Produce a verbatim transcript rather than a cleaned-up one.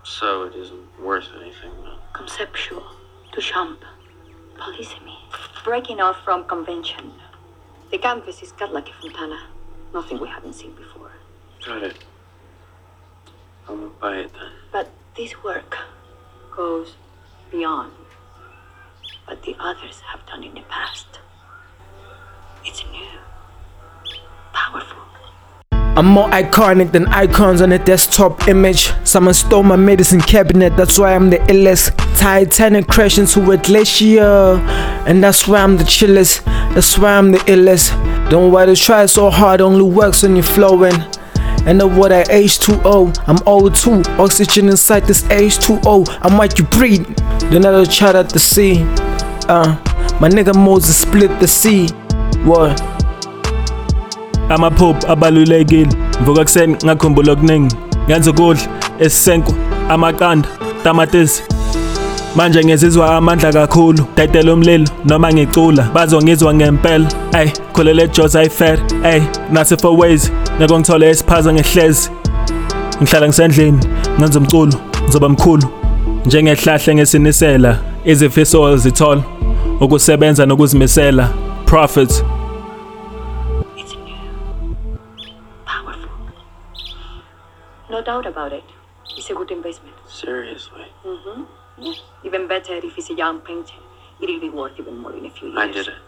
So it isn't worth anything, then? Conceptual. Duchamp. Polysemy. Breaking out from convention. The canvas is cut like a fontana. Nothing we haven't seen before. Got it. I'll buy it then. But this work goes beyond what the others have done in the past. It's new. Powerful. I'm more iconic than icons on a desktop image. Someone stole my medicine cabinet, that's why I'm the illest. Titanic crash into a glacier, and that's why I'm the chillest. That's why I'm the illest. Don't worry to try so hard, only works when you're flowing. And the what I H two O, I'm O two. Oxygen inside this H two O, I'm what you breathe. You're not a child at the sea. Uh, my nigga Moses split the sea. What? Amaphupho abalulekile mvuka kuseni ngakhumbula okuningi ngenza ukudla esisenkwa amaqanda tamatisi manje ngizizwa amandla kakhulu tayitela umlilo noma ngicula bazongizwa ngempela ay khulele Jones ayfair ay nasi for ways nekongithola esiphaza ngehlezi ngihlala ngisendlini ngenza umculo ngizoba mkhulu njengehlahle ngesinisela izifiso zithola ukusebenza nokuzimisela prophets. No doubt about it. It's a good investment. Seriously? Mm-hmm. Yeah. Even better if it's a young painter. It'll be worth even more in a few years. I did it.